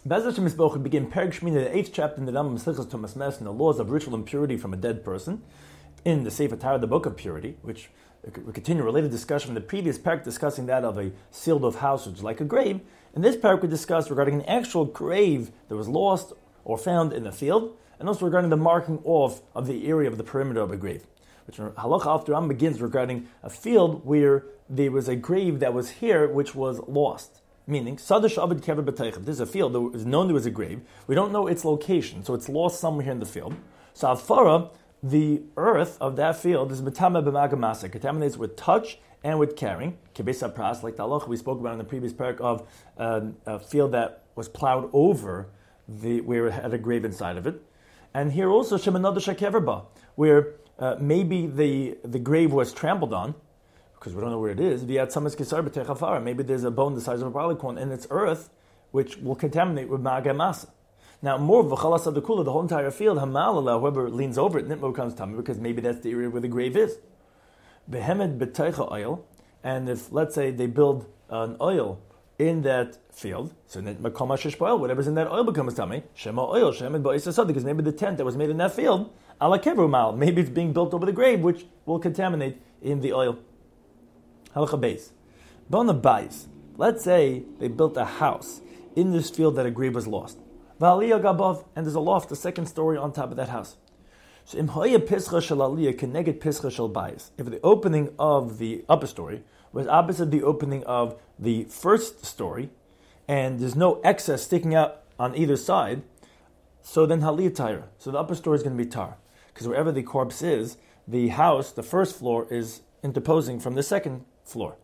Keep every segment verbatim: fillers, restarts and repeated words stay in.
Bez Hashem Yisboch, we begin Perek Shmini, the eighth chapter in the Rambam Mesechus Tumas Mes, and the laws of ritual impurity from a dead person, in the Sefer Torah, the book of purity, which we continue a related discussion from the previous parak discussing that of a sealed-off house, which is like a grave. In this parak we discussed regarding an actual grave that was lost or found in the field, and also regarding the marking off of the area of the perimeter of a grave. Which Halacha Alf Ram begins regarding a field where there was a grave that was here which was lost. Meaning, Sadash Abed Kever B'Teichel. This is a field that is known there was a grave. We don't know its location, so it's lost somewhere here in the field. So Afara, the earth of that field is Metame B'Magamasa, contaminates with touch and with carrying. Kibesa Pras, like the halacha we spoke about in the previous parak of uh, a field that was plowed over the where it had a grave inside of it. And here also Shemanada Shakeverba, where uh, maybe the the grave was trampled on, because we don't know where it is. Maybe there's a bone the size of a barley corn in its earth, which will contaminate with Magamasa. Now, more of V'chalas Adakula, the whole entire field, Hamalala, whoever leans over it, Nitmo becomes tummy, because maybe that's the area where the grave is. Behemed B'teicha oil, and if, let's say, they build an oil in that field, so Nitmakoma Shishpa, whatever's in that oil becomes tummy, Shema oil, Shemed Ba'isasad, because maybe the tent that was made in that field, Ala Kevru Mal, maybe it's being built over the grave, which will contaminate in the oil. Halacha Beis. Bona Bais. Let's say they built a house in this field that a grave was lost. V'aliyah Gabav, and there's a loft, a second story on top of that house. So Im Hoya Pischa Shel Aliyah Keneged Pischa Shel Bais. If the opening of the upper story was opposite the opening of the first story, and there's no excess sticking out on either side, so then Haliyah Taira. So the upper story is going to be tar. Because wherever the corpse is, the house, the first floor, is interposing from the second floor.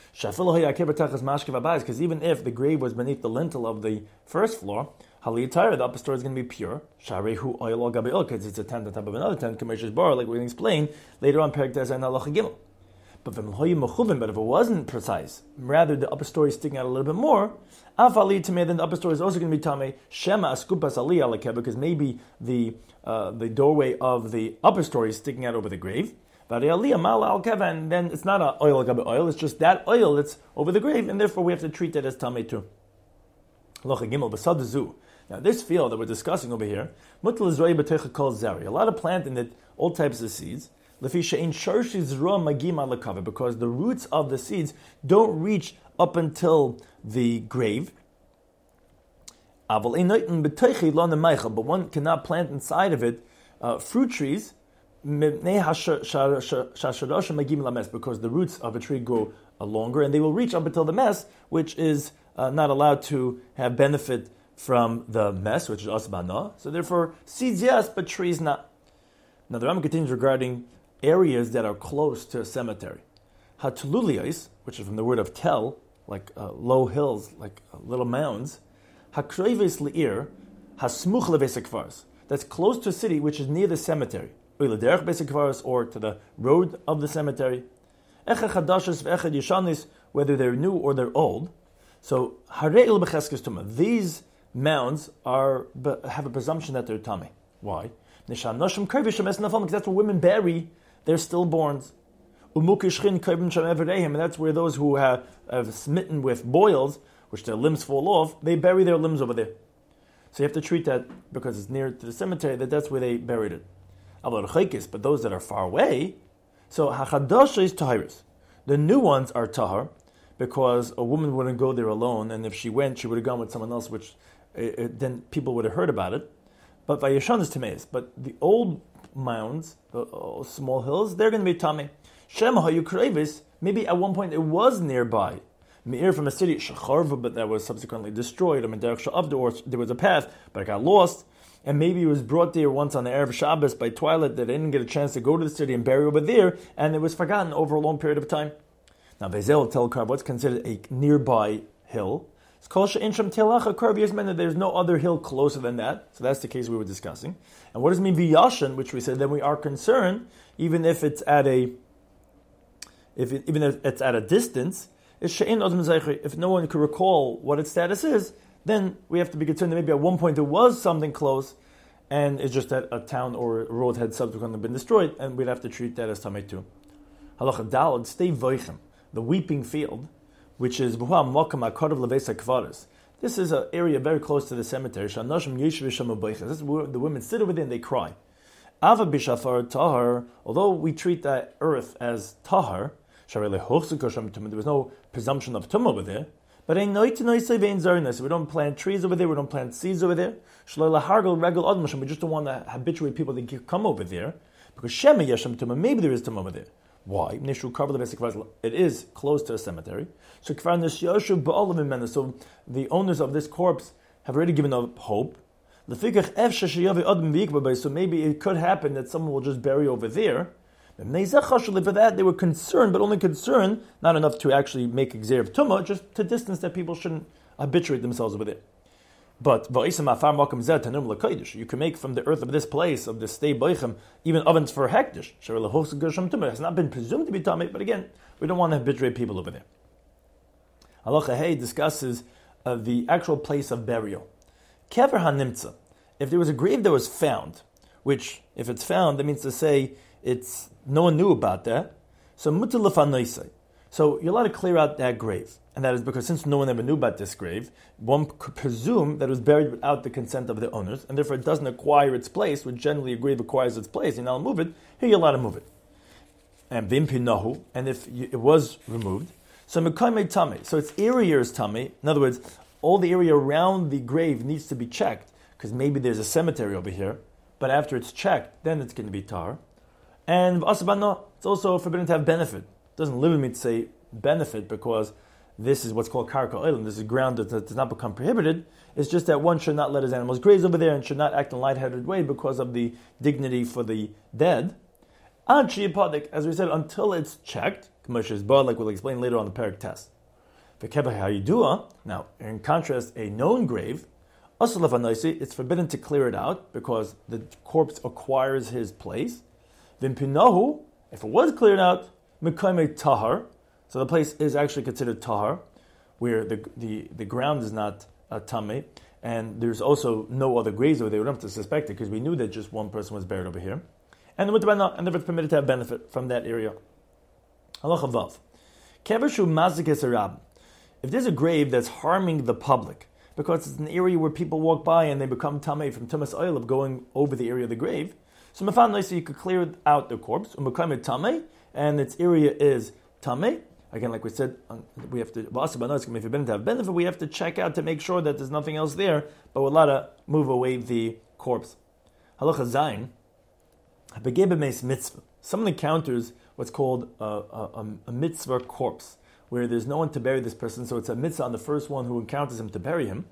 Because even if the grave was beneath the lintel of the first floor, Haliyah, the upper story is going to be pure. Because it's a tent on top of another tent, like we're going to explain later on. But but if it wasn't precise, rather the upper story is sticking out a little bit more, then the upper story is also going to be tamei. Shema askupas aliyah, because maybe the uh, the doorway of the upper story is sticking out over the grave. And then it's not a oil oil, it's just that oil that's over the grave, and therefore we have to treat that as tamei too. Now this field that we're discussing over here, a lot of plant in it, all types of seeds, because the roots of the seeds don't reach up until the grave. But one cannot plant inside of it uh, fruit trees, because the roots of a tree go uh, longer, and they will reach up until the mess, which is uh, not allowed to have benefit from the mess, which is asbana. So therefore, seeds yes, but trees not. Now the Rambam continues regarding areas that are close to a cemetery. Hatululiyos, which is from the word of tel, like uh, low hills, like uh, little mounds. Hakreves li'ir, hasmuch levesekvars. That's close to a city which is near the cemetery. Or to the road of the cemetery. Whether they're new or they're old. So these mounds are have a presumption that they're tummy. Why? Because that's where women bury their stillborns. And that's where those who have, have smitten with boils, which their limbs fall off, they bury their limbs over there. So you have to treat that, because it's near to the cemetery, that that's where they buried it. But those that are far away, so hachadash is tahiris. The new ones are tahar, because a woman wouldn't go there alone, and if she went, she would have gone with someone else, which it, it, then people would have heard about it. But vayeshan is tameis. But the old mounds, the uh, small hills, they're going to be tamei. Shema hayukrevis. Maybe at one point it was nearby. Meir from a city shacharva, but that was subsequently destroyed. I mean, there was a path, but it got lost. And maybe it was brought there once on the Erev Shabbos by twilight that they didn't get a chance to go to the city and bury over there, and it was forgotten over a long period of time. Now, Bezel will tell Karb what's considered a nearby hill. It's called She'insham Telacha Karb Yasmen. There's no other hill closer than that. So that's the case we were discussing. And what does it mean V'yashan, which we said then we are concerned, even if it's at a, if it, even if it's at a distance, is She'in Odom Zeicher. If no one can recall what its status is, then we have to be concerned that maybe at one point there was something close, and it's just that a town or a road had subsequently been destroyed, and we'd have to treat that as tamei too. Halacha dalad, stay voichem, the weeping field, which is the This is an area very close to the cemetery. This is where the women sit over there and they cry. Ava b'shafar tahar, although we treat that earth as tahar, there was no presumption of tum over there, but we don't plant trees over there, we don't plant seeds over there. We just don't want to habituate people to come over there, because maybe there is tum over there. Why? It is close to a cemetery. So the owners of this corpse have already given up hope. So maybe it could happen that someone will just bury over there. For that, they were concerned, but only concerned, not enough to actually make exer of tumah, just to distance that people shouldn't habituate themselves over there. But you can make from the earth of this place, of this stay boichem, even ovens for hektish. It has not been presumed to be tumah, but again, we don't want to habituate people over there. Halacha Hey discusses uh, the actual place of burial. Kever hanimtza. If there was a grave that was found, which, if it's found, that means to say it's no one knew about that. So mutalafanoisai. So you're allowed to clear out that grave. And that is because since no one ever knew about this grave, one could presume that it was buried without the consent of the owners, and therefore it doesn't acquire its place, which generally a grave acquires its place. You're not allowed to move it. Here you're allowed to move it. And vimpinahu, and if you, it was removed, so mekaimei tame. So its area is tame. In other words, all the area around the grave needs to be checked, because maybe there's a cemetery over here, but after it's checked, then it's going to be tar. And v'asabana, it's also forbidden to have benefit. It doesn't limit me to say benefit, because this is what's called karka oilim. This is ground that does not become prohibited. It's just that one should not let his animals graze over there and should not act in a lightheaded way because of the dignity for the dead. As we said, until it's checked, like we'll explain later on the parak test. Now, in contrast, a known grave, it's forbidden to clear it out because the corpse acquires his place. Vimpinahu, if it was cleared out, mekaimei tahar, so the place is actually considered tahar, where the the, the ground is not uh, tameh, and there's also no other graves over there. We don't have to suspect it because we knew that just one person was buried over here. And the mutabana, and therefore it's permitted to have benefit from that area. Halacha vav. Kevershu mazikes arab. If there's a grave that's harming the public, because it's an area where people walk by and they become tameh from tumas oil of going over the area of the grave, so mafan so you could clear out the corpse, umekayim tameh, and its area is tameh. Again, like we said, we have to, if you've been to have benefit, we have to check out to make sure that there's nothing else there, but we're allowed to move away the corpse. Halacha zayin, mitzvah. Someone encounters what's called a, a, a mitzvah corpse, where there's no one to bury this person, so it's a mitzvah on the first one who encounters him to bury him.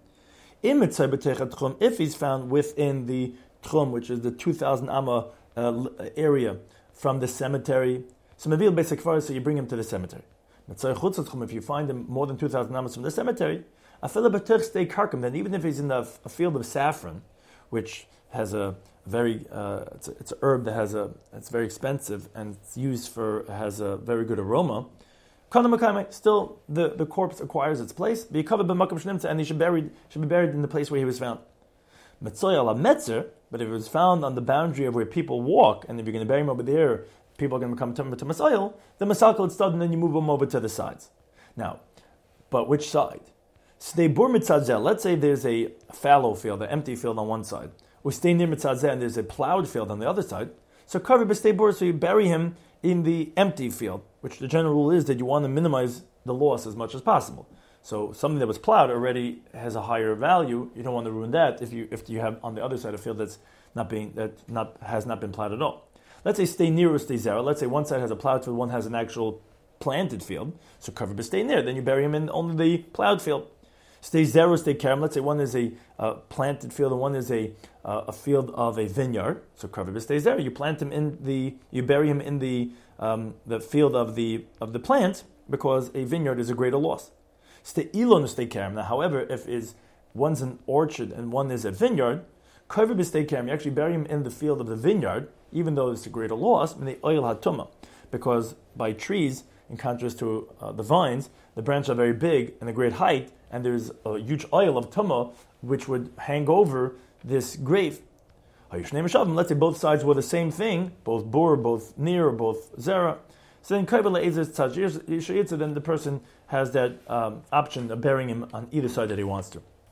If he's found within the tchum, which is the two thousand amma uh, area from the cemetery, so mavil basic far, so you bring him to the cemetery. If you find him more than two thousand amas from the cemetery, then even if he's in a, a field of saffron, which has a very, uh, it's, a, it's an herb that has a, it's very expensive and it's used for, has a very good aroma, still the, the corpse acquires its place, and he should, buried, should be buried in the place where he was found. But if it was found on the boundary of where people walk, and if you're going to bury him over there, people are going to become tumah to masayil, the masakal will start, and then you move them over to the sides. Now, but which side? Let's say there's a fallow field, an empty field on one side. We stay near mitzadzeh, and there's a plowed field on the other side. So kavi b'stei bor, so you bury him in the empty field, which the general rule is that you want to minimize the loss as much as possible. So something that was plowed already has a higher value. You don't want to ruin that if you if you have on the other side a field that's not being that not has not been plowed at all. Let's say stay near or stay zera. Let's say one side has a plowed field, one has an actual planted field. So cover but stay near. Then you bury him in only the plowed field. Stay zera, stay karam. Let's say one is a uh, planted field and one is a uh, a field of a vineyard. So cover but stay zera. You plant him in the you bury him in the um, the field of the of the plant because a vineyard is a greater loss. Stay ilon, stay karam. Now, however, if is one's an orchard and one is a vineyard, cover but stay karam. You actually bury him in the field of the vineyard, even though it's a greater loss, in the oil hatuma, because by trees, in contrast to uh, the vines, the branches are very big and a great height, and there's a huge oil of tuma which would hang over this grave. Let's say both sides were the same thing, both bor, both near, or both zera. So then, then the person has that um, option of burying him on either side that he wants to.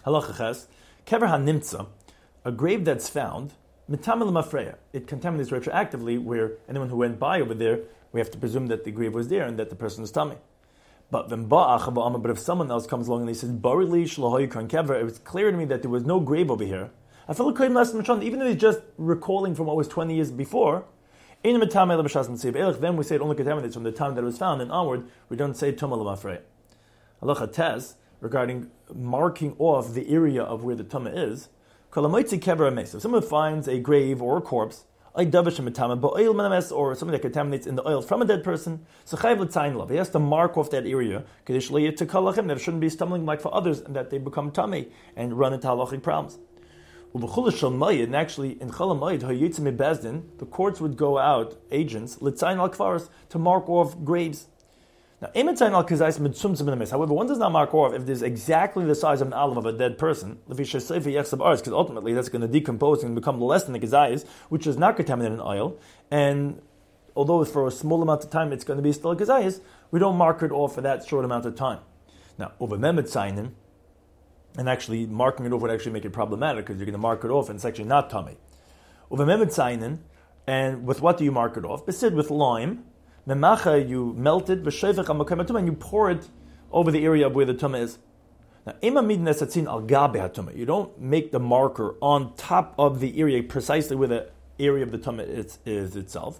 Halacha ches, kever hanimtza, a grave that's found, mitamel mafreya, it contaminates retroactively, where anyone who went by over there, we have to presume that the grave was there and that the person is tummy. But but if someone else comes along and he says, Barili shlohoyikon kever, it was clear to me that there was no grave over here. I feel like even though he's just recalling from what was twenty years before, then we say it only contaminates from the time that it was found and onward. We don't say tumah l'mafrei. Halacha tes, regarding marking off the area of where the tumah is. If someone finds a grave or a corpse, or something that contaminates in the oil from a dead person, so he has to mark off that area that it shouldn't be stumbling like for others and that they become tummy and run into halachic problems. And actually, in Chol HaMoed, the courts would go out, agents, l'tzayin al kfaros, to mark off graves. Now, however, one does not mark off if there's exactly the size of an olive of a dead person, because ultimately that's going to decompose and become less than the gezayis, which is not contaminated in oil. And although for a small amount of time it's going to be still a gezayis, we don't mark it off for that short amount of time. Now, over memetzayin, and actually marking it off would actually make it problematic because you're going to mark it off and it's actually not tummy. Over memetzayin, and with what do you mark it off? Besid with lime. Memacha, you melt it, and you pour it over the area of where the tumah is. Now, you don't make the marker on top of the area precisely where the area of the tumah is, is itself.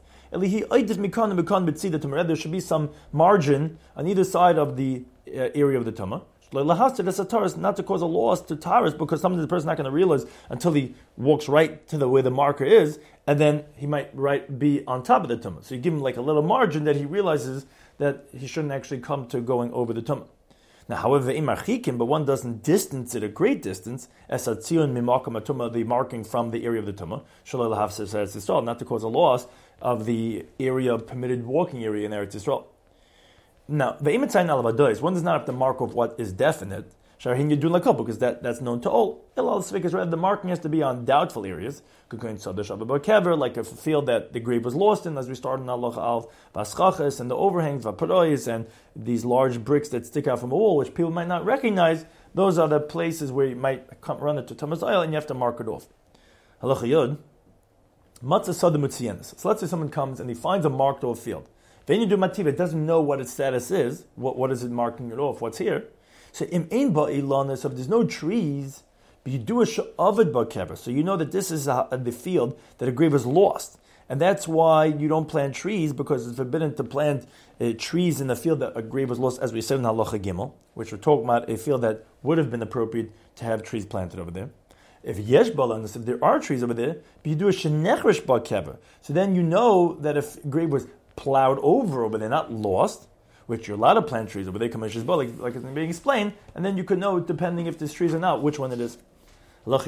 There should be some margin on either side of the uh, area of the tumah. Not to cause a loss to taras, because sometimes the person's not going to realize until he walks right to the where the marker is, and then he might right be on top of the tumah. So you give him like a little margin that he realizes that he shouldn't actually come to going over the tumah. Now, however, but one doesn't distance it a great distance, as the marking from the area of the tumah, not to cause a loss of the area of permitted walking area in Eretz Yisrael. Now, the imetzayin al vadois, one does not have to mark off what is definite, sharhin yedun lakol, because that, that's known to all. Ilal svikas, rather the marking has to be on doubtful areas, like a field that the grave was lost in, as we started in Allah al vaschachas, and the overhangs, vaparois, and these large bricks that stick out from a wall, which people might not recognize. Those are the places where you might come, run into Tumas oil, and you have to mark it off. Halacha yod, matzah sada mutziyenis. So let's say someone comes and he finds a marked off field. Then you do mativa, it doesn't know what its status is. What what is it marking it off? What's here? So im ein ba'ilanis, if there's no trees, but you do a sha'avid ba'kever, so you know that this is a, the field that a grave is lost, and that's why you don't plant trees, because it's forbidden to plant uh, trees in the field that a grave was lost, as we said in Halacha Gimel, which we're talking about a field that would have been appropriate to have trees planted over there. If yesh ba'alanis, if there are trees over there, but you do a shenechrish ba'kever, so then you know that if a grave was plowed over over there, not lost, which you're allowed to plant trees over there, like, like it's being explained, and then you could know, depending if there's trees or not, which one it is. Let's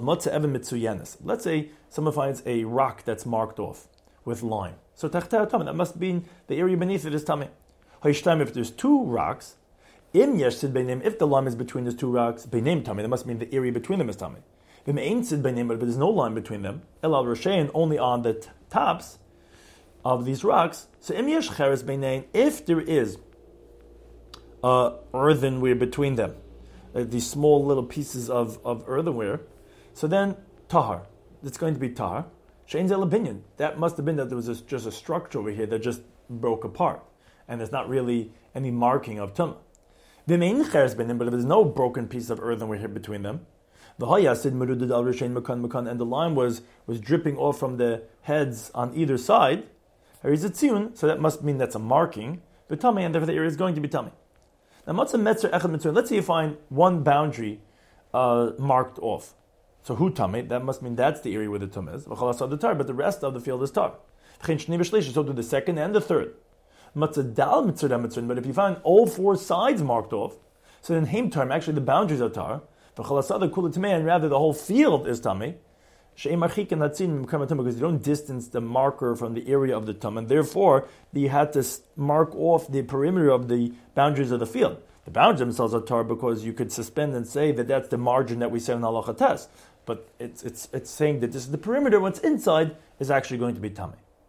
say someone finds a rock that's marked off with lime. So that must be the area beneath it is tameh. If there's two rocks, if the lime is between those two rocks, that must mean the area between them is tameh. But if there's no lime between them, only on the t- tops of these rocks, so if there is uh, earthenware between them, like these small little pieces of, of earthenware, so then tahar, it's going to be tahar. Shein zel opinion. That must have been that there was a, just a structure over here that just broke apart, and there's not really any marking of tumah. But if there's no broken piece of earthenware here between them, and the lime was, was dripping off from the heads on either side, so that must mean that's a marking, but tummy, and therefore the area is going to be tummy. Now, let's say you find one boundary uh, marked off. So who tummy? That must mean that's the area where the tum is. But the rest of the field is tar. So do the second and the third. But if you find all four sides marked off, so then heim term, actually the boundaries are tar. And rather the whole field is tummy. Because you don't distance the marker from the area of the tum, and therefore you had to mark off the perimeter of the boundaries of the field. The boundaries themselves are tar because you could suspend and say that that's the margin that we say in halacha tes, but it's it's it's saying that this is the perimeter. What's inside is actually going to be tummy.